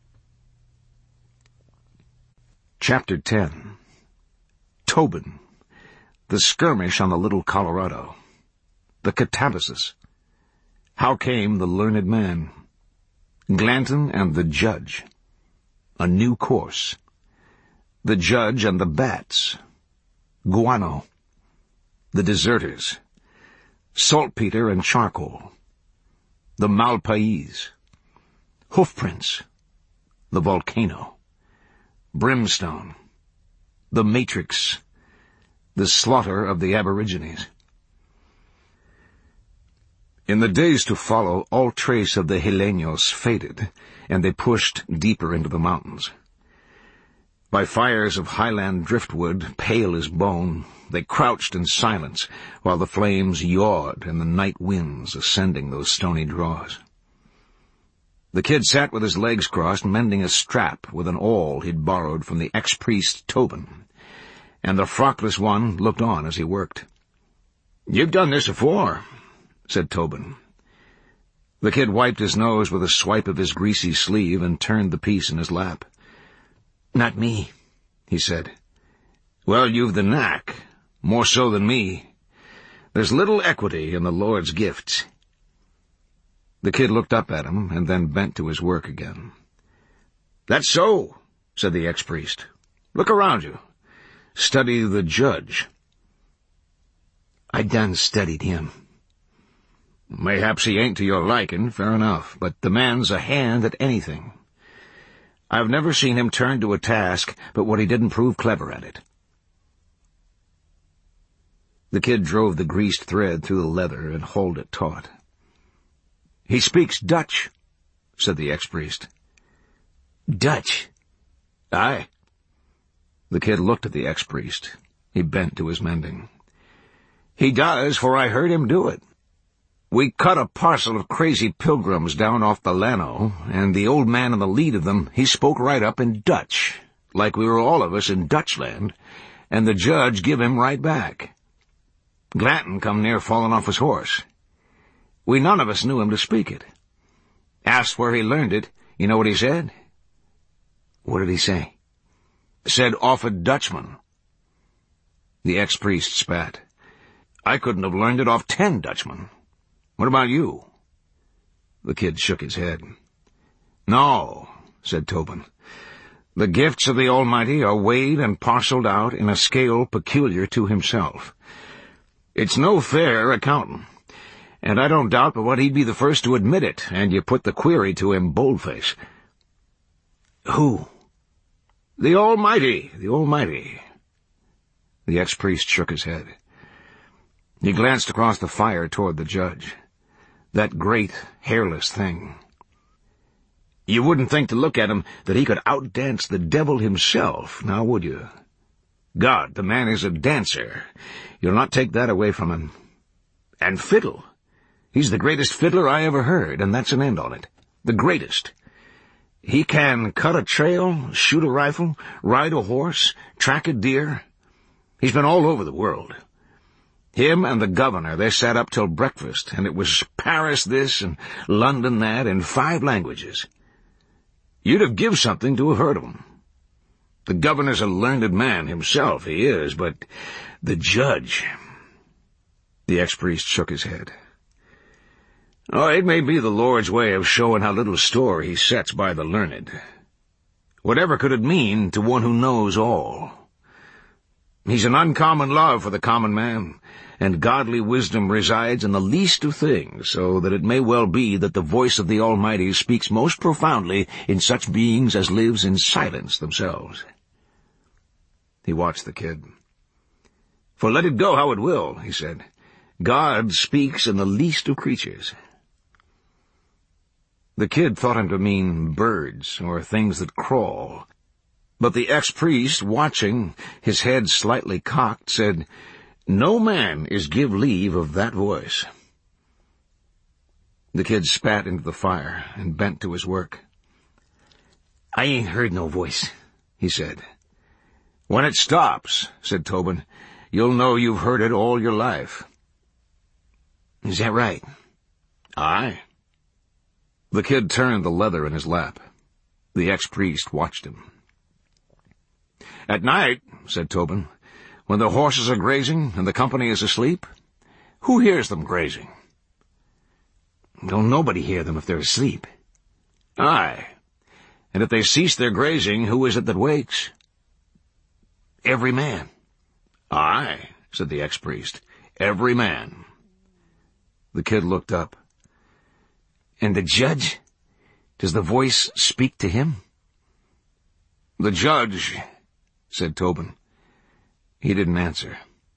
Chapter 10. Tobin. The skirmish on the Little Colorado. The catabasis. How came the learned man? Glanton and the judge. A new course. The judge and the bats. Guano. The deserters. Saltpeter and charcoal. The Malpais. Hoofprints. The volcano. Brimstone. The matrix. The slaughter of the aborigines. In the days to follow, all trace of the Hileños faded, and they pushed deeper into the mountains. By fires of highland driftwood, pale as bone, they crouched in silence, while the flames yawed in the night winds ascending those stony draws. The kid sat with his legs crossed, mending a strap with an awl he'd borrowed from the ex-priest Tobin, and the frockless one looked on as he worked. "You've done this before," said Tobin. The kid wiped his nose with a swipe of his greasy sleeve and turned the piece in his lap. "Not me," he said. "Well, you've the knack, more so than me. There's little equity in the Lord's gifts." The kid looked up at him and then bent to his work again. "That's so," said the ex-priest. "Look around you. Study the judge." "I done studied him." "Mayhaps he ain't to your liking, fair enough, but the man's a hand at anything. I've never seen him turn to a task but what he didn't prove clever at it." The kid drove the greased thread through the leather and hauled it taut. "He speaks Dutch," said the ex-priest. "Dutch?" "Aye." The kid looked at the ex-priest. He bent to his mending. "He does, for I heard him do it. We cut a parcel of crazy pilgrims down off the Llano, and the old man in the lead of them, he spoke right up in Dutch, like we were all of us in Dutchland, and the judge give him right back. Glanton come near falling off his horse. We none of us knew him to speak it. Asked where he learned it. You know what he said?" "What did he say?" "Said off a Dutchman." The ex-priest spat. "I couldn't have learned it off 10 Dutchmen. What about you?" The kid shook his head. "No," said Tobin. The gifts of the Almighty are weighed and parceled out in a scale peculiar to himself. It's no fair accounting, and I don't doubt but what he'd be the first to admit it, and you put the query to him boldface. Who? The Almighty, the Almighty. The ex-priest shook his head. He glanced across the fire toward the judge. That great, hairless thing. You wouldn't think to look at him that he could outdance the devil himself, now would you? God, the man is a dancer. You'll not take that away from him. And fiddle. He's the greatest fiddler I ever heard, and that's an end on it. The greatest. He can cut a trail, shoot a rifle, ride a horse, track a deer. He's been all over the world. Him and the governor, they sat up till breakfast, and it was Paris this and London that in 5 languages. You'd have give something to have heard of him. The governor's a learned man himself, he is, but the judge... The ex-priest shook his head. Oh, it may be the Lord's way of showing how little store he sets by the learned. Whatever could it mean to one who knows all? He's an uncommon love for the common man, and godly wisdom resides in the least of things, so that it may well be that the voice of the Almighty speaks most profoundly in such beings as lives in silence themselves. He watched the kid. For let it go how it will, he said, God speaks in the least of creatures. The kid thought him to mean birds or things that crawl, but the ex-priest, watching, his head slightly cocked, said, No man is give leave of that voice. The kid spat into the fire and bent to his work. I ain't heard no voice, he said. When it stops, said Tobin, you'll know you've heard it all your life. Is that right? Aye. The kid turned the leather in his lap. The ex-priest watched him. At night, said Tobin, when the horses are grazing and the company is asleep, who hears them grazing? Don't nobody hear them if they're asleep. Aye. And if they cease their grazing, who is it that wakes? Every man. Aye, said the ex-priest. Every man. The kid looked up. And the judge? Does the voice speak to him? The judge, said Tobin. He didn't answer.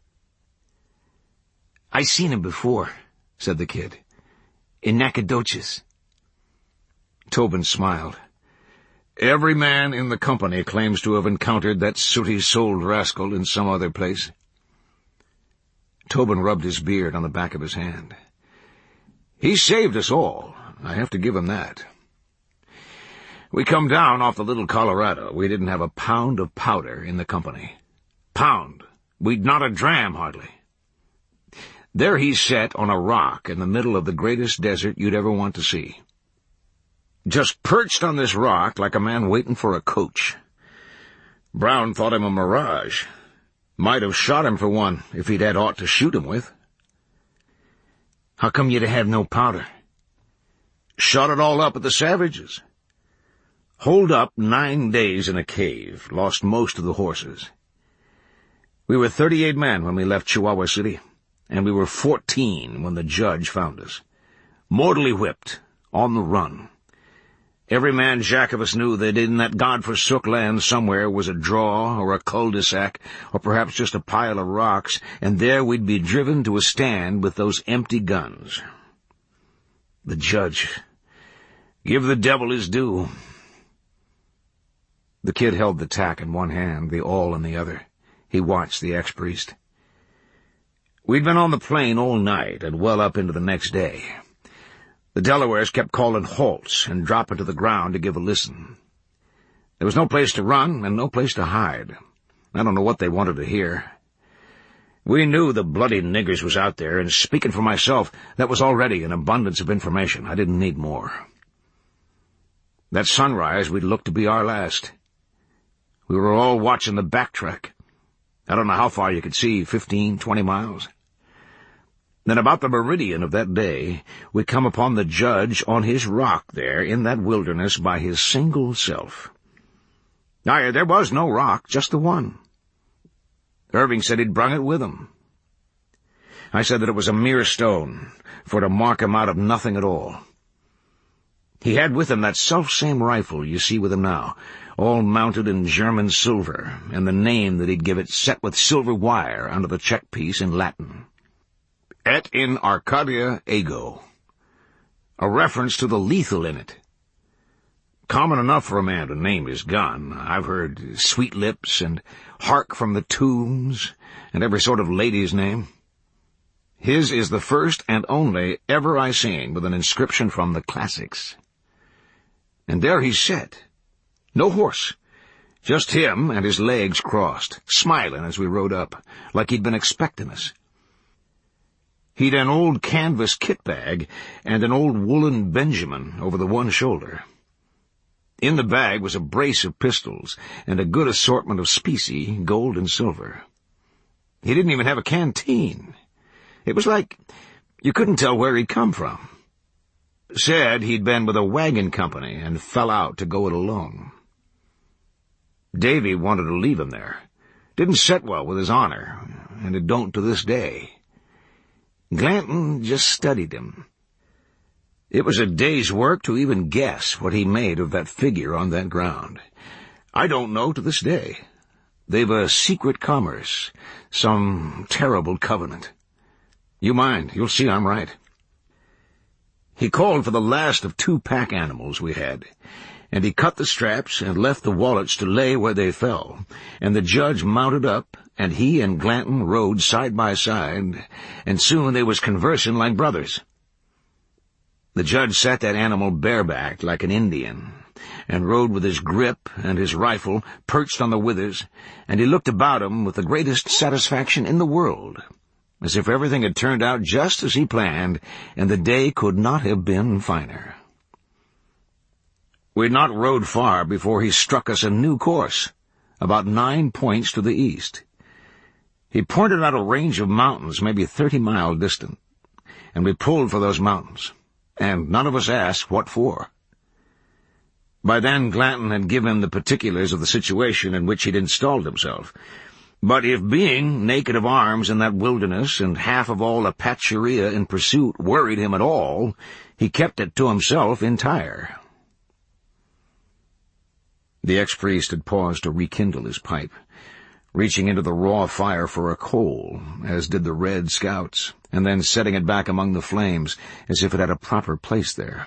I seen him before, said the kid. In Nacogdoches. Tobin smiled. Every man in the company claims to have encountered that sooty-souled rascal in some other place. Tobin rubbed his beard on the back of his hand. He saved us all. I have to give him that. We come down off the Little Colorado. We didn't have a pound of powder in the company. Pound. We'd not a dram, hardly. There he sat on a rock in the middle of the greatest desert you'd ever want to see. Just perched on this rock like a man waiting for a coach. Brown thought him a mirage. Might have shot him for one if he'd had aught to shoot him with. How come you to have no powder? Shot it all up at the savages. Holed up 9 days in a cave, lost most of the horses. We were 38 men when we left Chihuahua City, and we were 14 when the judge found us. Mortally whipped, on the run. Every man jack of us knew that in that God-forsook land somewhere was a draw or a cul-de-sac, or perhaps just a pile of rocks, and there we'd be driven to a stand with those empty guns. The judge. Give the devil his due. The kid held the tack in one hand, the awl in the other. He watched the ex-priest. We'd been on the plain all night and well up into the next day. The Delawares kept calling halts and dropping to the ground to give a listen. There was no place to run and no place to hide. I don't know what they wanted to hear. We knew the bloody niggers was out there, and speaking for myself, that was already an abundance of information. I didn't need more. That sunrise we'd looked to be our last. We were all watching the backtrack. I don't know how far you could see, 15, 20 miles. Then about the meridian of that day, we come upon the judge on his rock there in that wilderness by his single self. Aye, there was no rock, just the one. Irving said he'd brung it with him. I said that it was a mere stone, for to mark him out of nothing at all. He had with him that self-same rifle you see with him now, all mounted in German silver, and the name that he'd give it set with silver wire under the check piece in Latin. Et in Arcadia ego. A reference to the lethal in it. Common enough for a man to name his gun. I've heard Sweet Lips and Hark from the Tombs and every sort of lady's name. His is the first and only ever I seen with an inscription from the classics. And there he sat. No horse. Just him and his legs crossed, smiling as we rode up, like he'd been expecting us. He'd an old canvas kit bag and an old woolen Benjamin over the one shoulder. In the bag was a brace of pistols and a good assortment of specie, gold and silver. He didn't even have a canteen. It was like you couldn't tell where he'd come from. Said he'd been with a wagon company and fell out to go it alone. Davy wanted to leave him there. Didn't set well with his honor, and it don't to this day. Glanton just studied him. It was a day's work to even guess what he made of that figure on that ground. I don't know to this day. They've a secret commerce, some terrible covenant. You mind, you'll see I'm right. He called for the last of 2 pack animals we had, and he cut the straps and left the wallets to lay where they fell, and the judge mounted up, and he and Glanton rode side by side, and soon they was conversing like brothers. The judge sat that animal barebacked like an Indian, and rode with his grip and his rifle perched on the withers, and he looked about him with the greatest satisfaction in the world, as if everything had turned out just as he planned, and the day could not have been finer. We'd not rode far before he struck us a new course, about 9 points to the east. He pointed out a range of mountains maybe 30 miles distant, and we pulled for those mountains, and none of us asked what for. By then Glanton had given him the particulars of the situation in which he'd installed himself, but if being naked of arms in that wilderness and half of all Apacheria in pursuit worried him at all, he kept it to himself entire. The ex-priest had paused to rekindle his pipe, reaching into the raw fire for a coal, as did the Red Scouts, and then setting it back among the flames as if it had a proper place there.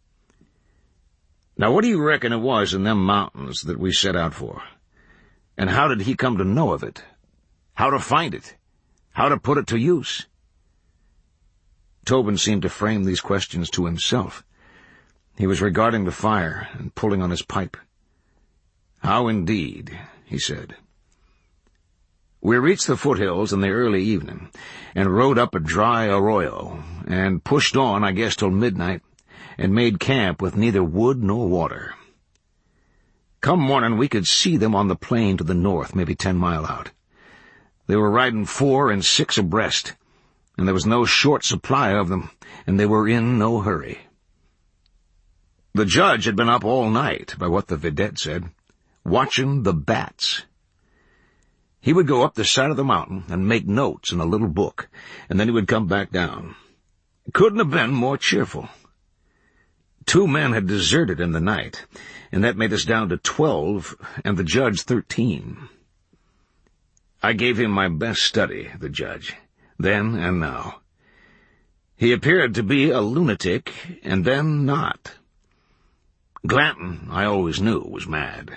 Now what do you reckon it was in them mountains that we set out for? And how did he come to know of it? How to find it? How to put it to use? Tobin seemed to frame these questions to himself. He was regarding the fire and pulling on his pipe. How indeed, he said. We reached the foothills in the early evening, and rode up a dry arroyo, and pushed on, I guess, till midnight, and made camp with neither wood nor water. Come morning, we could see them on the plain to the north, maybe 10 mile out. They were riding 4 and 6 abreast, and there was no short supply of them, and they were in no hurry. The judge had been up all night, by what the vidette said, watching the bats. He would go up the side of the mountain and make notes in a little book, and then he would come back down. Couldn't have been more cheerful. 2 men had deserted in the night, and that made us down to 12, and the judge 13. I gave him my best study, the judge, then and now. He appeared to be a lunatic, and then not. Glanton, I always knew, was mad.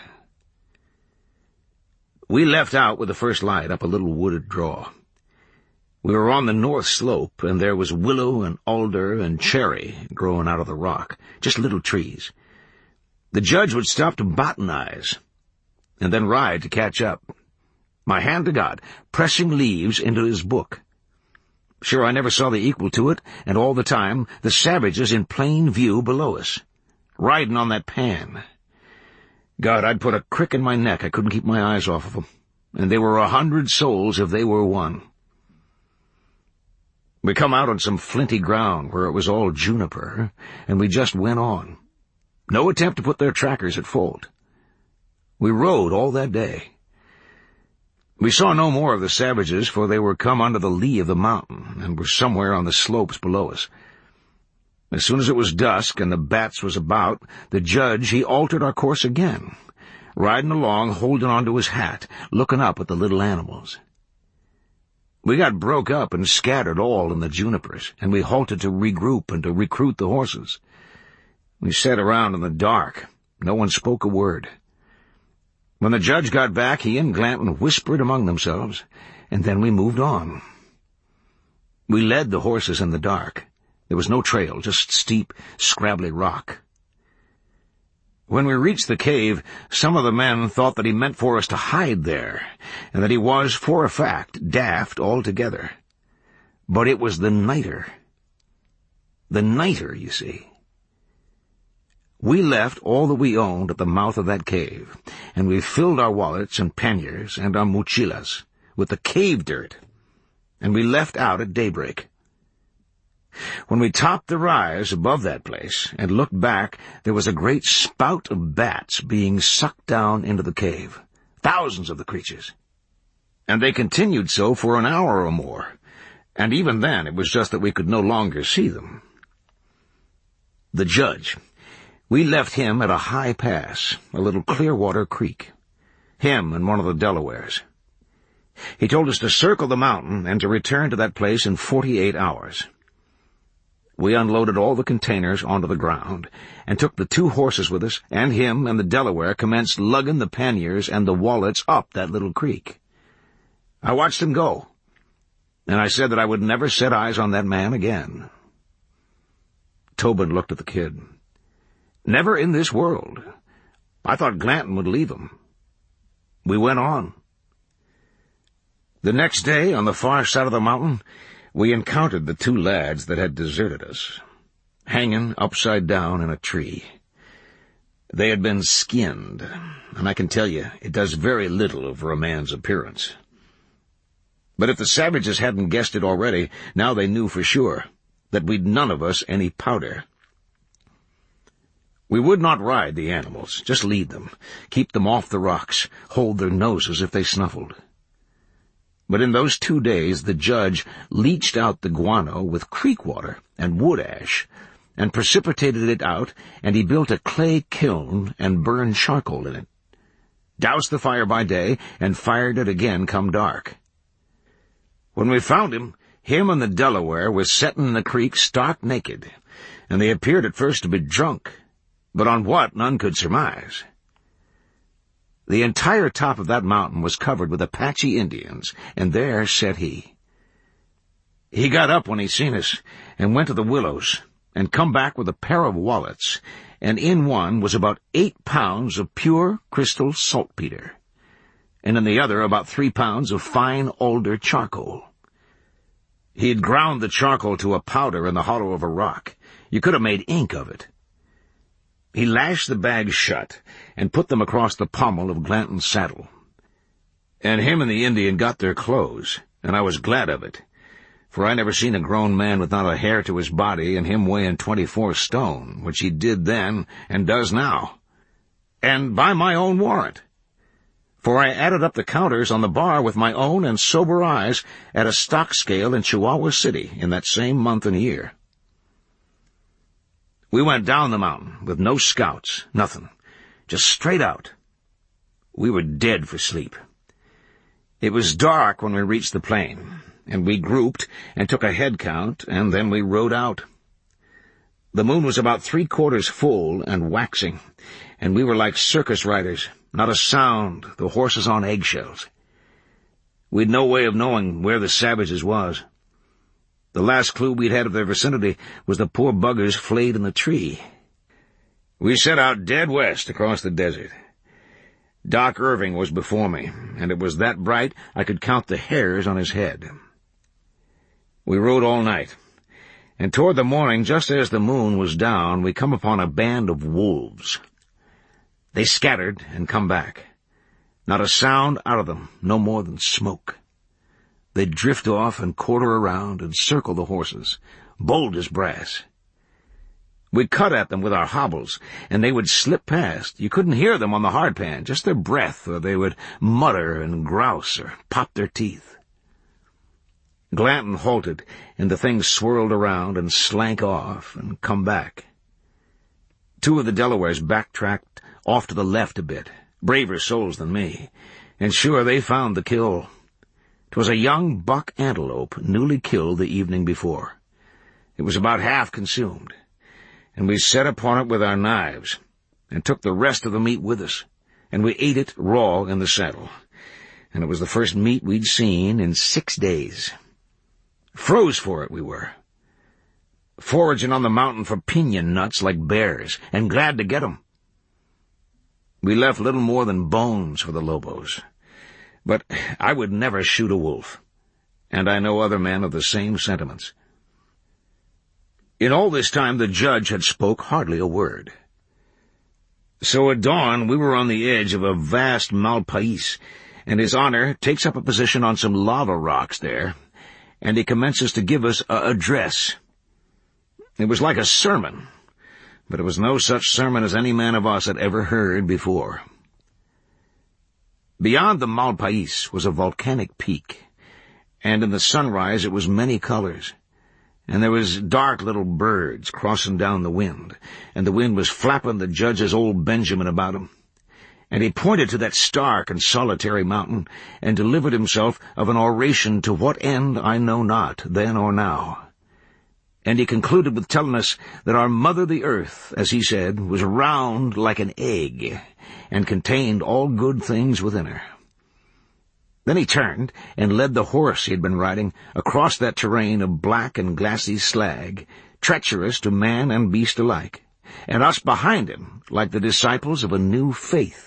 We left out with the first light up a little wooded draw. We were on the north slope, and there was willow and alder and cherry growing out of the rock, just little trees. The judge would stop to botanize, and then ride to catch up. My hand to God, pressing leaves into his book. Sure, I never saw the equal to it, and all the time the savages in plain view below us, riding on that pan. God, I'd put a crick in my neck I couldn't keep my eyes off of them, and they were 100 souls if they were one. We come out on some flinty ground where it was all juniper, and we just went on. No attempt to put their trackers at fault. We rode all that day. We saw no more of the savages, for they were come under the lee of the mountain, and were somewhere on the slopes below us. As soon as it was dusk and the bats was about, the judge, he altered our course again, riding along, holding on to his hat, looking up at the little animals. We got broke up and scattered all in the junipers, and we halted to regroup and to recruit the horses. We sat around in the dark. No one spoke a word. When the judge got back, he and Glanton whispered among themselves, and then we moved on. We led the horses in the dark. There was no trail, just steep, scrabbly rock. When we reached the cave, some of the men thought that he meant for us to hide there, and that he was, for a fact, daft altogether. But it was the nighter. The nighter, you see. We left all that we owned at the mouth of that cave, and we filled our wallets and panniers and our mochilas with the cave dirt, and we left out at daybreak. When we topped the rise above that place and looked back, there was a great spout of bats being sucked down into the cave, thousands of the creatures. And they continued so for an hour or more, and even then it was just that we could no longer see them. The judge, we left him at a high pass, a little Clearwater Creek, him and one of the Delawares. He told us to circle the mountain and to return to that place in 48 hours. We unloaded all the containers onto the ground, and took the 2 horses with us, and him and the Delaware commenced lugging the panniers and the wallets up that little creek. I watched him go, and I said that I would never set eyes on that man again. Tobin looked at the kid. Never in this world. I thought Glanton would leave him. We went on. The next day, on the far side of the mountain, we encountered the 2 lads that had deserted us, hanging upside down in a tree. They had been skinned, and I can tell you, it does very little for a man's appearance. But if the savages hadn't guessed it already, now they knew for sure that we'd none of us any powder. We would not ride the animals, just lead them, keep them off the rocks, hold their noses if they snuffled. But in those 2 days the judge leached out the guano with creek water and wood ash, and precipitated it out, and he built a clay kiln and burned charcoal in it, doused the fire by day, and fired it again come dark. When we found him and the Delaware were setting in the creek stark naked, and they appeared at first to be drunk, but on what none could surmise. The entire top of that mountain was covered with Apache Indians, and there sat he. He got up when he seen us, and went to the willows, and come back with a pair of wallets, and in one was about 8 pounds of pure crystal saltpeter, and in the other about 3 pounds of fine alder charcoal. He had ground the charcoal to a powder in the hollow of a rock. You could have made ink of it. He lashed the bags shut, and put them across the pommel of Glanton's saddle. And him and the Indian got their clothes, and I was glad of it, for I never seen a grown man with not a hair to his body, and him weighing 24 stone, which he did then and does now. And by my own warrant, for I added up the counters on the bar with my own and sober eyes at a stock scale in Chihuahua City in that same month and year. We went down the mountain with no scouts, nothing, just straight out. We were dead for sleep. It was dark when we reached the plain, and we grouped and took a head count, and then we rode out. The moon was about 3/4 full and waxing, and we were like circus riders, not a sound, the horses on eggshells. We'd no way of knowing where the savages was. The last clue we'd had of their vicinity was the poor buggers flayed in the tree. We set out dead west across the desert. Doc Irving was before me, and it was that bright I could count the hairs on his head. We rode all night, and toward the morning, just as the moon was down, we come upon a band of wolves. They scattered and come back. Not a sound out of them, no more than smoke. They'd drift off and quarter around and circle the horses, bold as brass. We cut at them with our hobbles, and they would slip past. You couldn't hear them on the hardpan, just their breath, or they would mutter and grouse or pop their teeth. Glanton halted, and the thing swirled around and slank off and come back. Two of the Delawares backtracked off to the left a bit, braver souls than me, and sure they found the kill. 'Twas a young buck antelope newly killed the evening before. It was about half consumed, and we set upon it with our knives, and took the rest of the meat with us, and we ate it raw in the saddle, and it was the first meat we'd seen in 6 days. Froze for it we were, foraging on the mountain for piñon nuts like bears, and glad to get 'em. We left little more than bones for the Lobos, but I would never shoot a wolf, and I know other men of the same sentiments. In all this time the judge had spoke hardly a word. So at dawn we were on the edge of a vast malpais, and His Honor takes up a position on some lava rocks there, and he commences to give us a address. It was like a sermon, but it was no such sermon as any man of us had ever heard before. Beyond the malpais was a volcanic peak, and in the sunrise it was many colors, and there was dark little birds crossing down the wind, and the wind was flapping the judge's old Benjamin about him. And he pointed to that stark and solitary mountain, and delivered himself of an oration to what end I know not, then or now. And he concluded with telling us that our mother the earth, as he said, was round like an egg, and contained all good things within her. Then he turned and led the horse he had been riding across that terrain of black and glassy slag, treacherous to man and beast alike, and us behind him like the disciples of a new faith.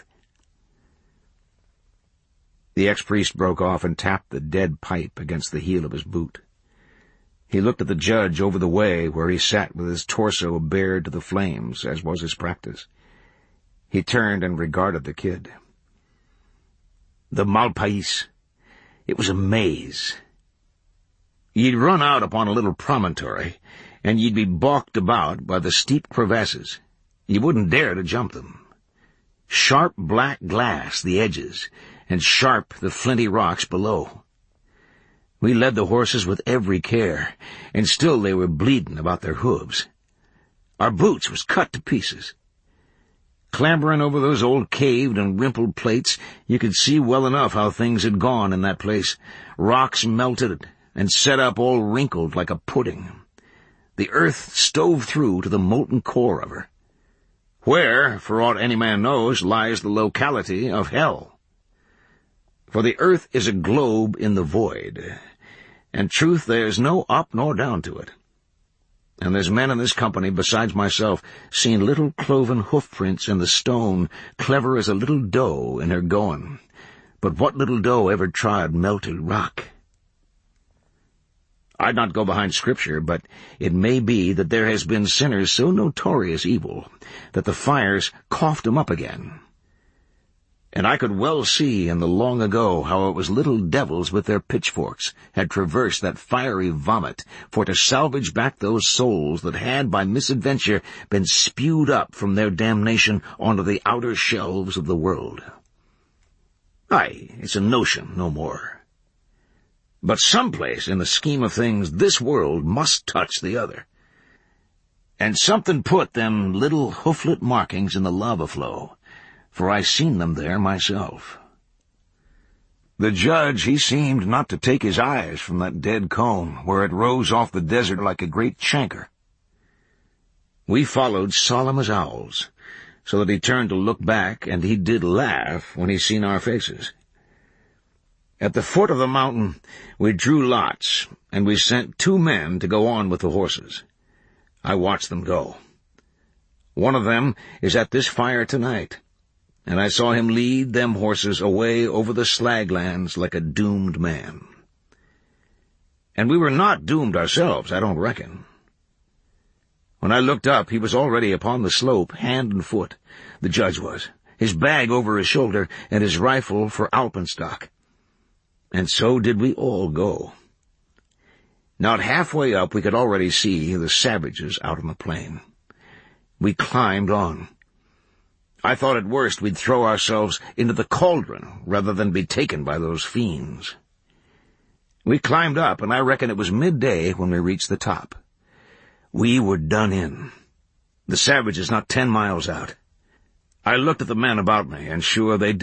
The ex-priest broke off and tapped the dead pipe against the heel of his boot. He looked at the judge over the way where he sat with his torso bared to the flames, as was his practice. He turned and regarded the kid. The malpais. It was a maze. You'd run out upon a little promontory, and you'd be balked about by the steep crevasses. You wouldn't dare to jump them. Sharp black glass, the edges, and sharp the flinty rocks below. We led the horses with every care, and still they were bleeding about their hooves. Our boots was cut to pieces. Clambering over those old caved and wrinkled plates, you could see well enough how things had gone in that place. Rocks melted and set up all wrinkled like a pudding. The earth stove through to the molten core of her. Where, for aught any man knows, lies the locality of hell. For the earth is a globe in the void, and truth there's no up nor down to it. And there's men in this company, besides myself, seen little cloven hoof-prints in the stone, clever as a little doe in her going. But what little doe ever trod melted rock? I'd not go behind Scripture, but it may be that there has been sinners so notorious evil that the fires coughed 'em up again. And I could well see in the long ago how it was little devils with their pitchforks had traversed that fiery vomit for to salvage back those souls that had by misadventure been spewed up from their damnation onto the outer shelves of the world. Aye, it's a notion, no more. But someplace in the scheme of things this world must touch the other. And something put them little hooflet markings in the lava flow, for I seen them there myself. The judge, he seemed not to take his eyes from that dead cone, where it rose off the desert like a great chancre. We followed solemn as owls, so that he turned to look back, and he did laugh when he seen our faces. At the foot of the mountain we drew lots, and we sent 2 men to go on with the horses. I watched them go. One of them is at this fire tonight, and I saw him lead them horses away over the slaglands like a doomed man. And we were not doomed ourselves, I don't reckon. When I looked up, he was already upon the slope, hand and foot. The judge was, his bag over his shoulder, and his rifle for alpenstock. And so did we all go. Not halfway up we could already see the savages out on the plain. We climbed on. I thought at worst we'd throw ourselves into the cauldron rather than be taken by those fiends. We climbed up, and I reckon it was midday when we reached the top. We were done in. The savages not 10 miles out. I looked at the men about me, and sure they